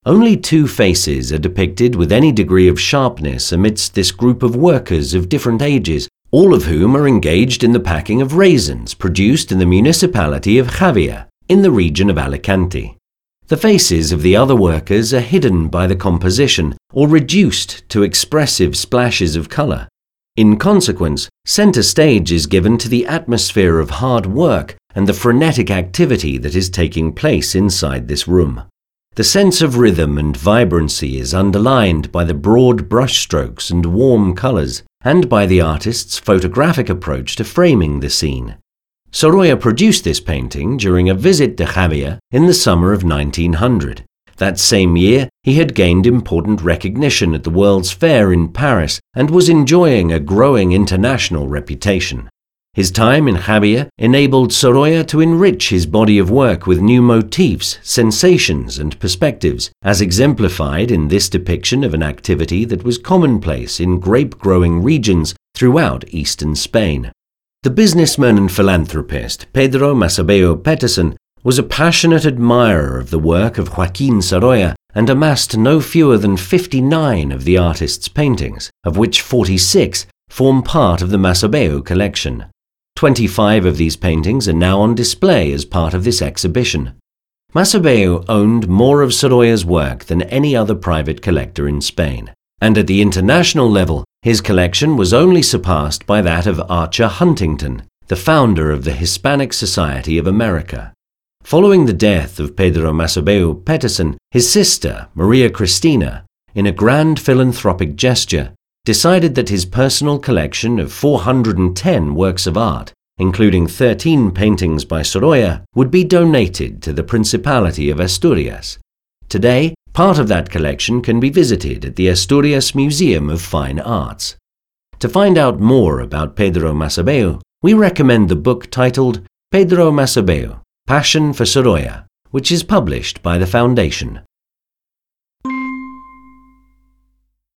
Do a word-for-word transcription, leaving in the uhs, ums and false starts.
Only two faces are depicted with any degree of sharpness amidst this group of workers of different ages, all of whom are engaged in the packing of raisins produced in the municipality of Javia, in the region of Alicante. The faces of the other workers are hidden by the composition or reduced to expressive splashes of color. In consequence, center stage is given to the atmosphere of hard work and the frenetic activity that is taking place inside this room. The sense of rhythm and vibrancy is underlined by the broad brushstrokes and warm colors, and by the artist's photographic approach to framing the scene. Sorolla produced this painting during a visit to Javia in the summer of nineteen hundred. That same year, he had gained important recognition at the World's Fair in Paris and was enjoying a growing international reputation. His time in Javia enabled Sorolla to enrich his body of work with new motifs, sensations, and perspectives, as exemplified in this depiction of an activity that was commonplace in grape-growing regions throughout eastern Spain. The businessman and philanthropist Pedro Macebeo Petersen was a passionate admirer of the work of Joaquin Sorolla and amassed no fewer than fifty-nine of the artist's paintings, of which forty-six form part of the Macebeo collection. Twenty-five of these paintings are now on display as part of this exhibition. Macebeo owned more of Sorolla's work than any other private collector in Spain, and at the international level, his collection was only surpassed by that of Archer Huntington, the founder of the Hispanic Society of America. Following the death of Pedro Macebeo Petersen, his sister, Maria Cristina, in a grand philanthropic gesture, decided that his personal collection of four hundred ten works of art, including thirteen paintings by Sorolla, would be donated to the Principality of Asturias. Today, part of that collection can be visited at the Asturias Museum of Fine Arts. To find out more about Pedro Macebeo, we recommend the book titled Pedro Macebeo, Passion for Sorolla, which is published by the Foundation.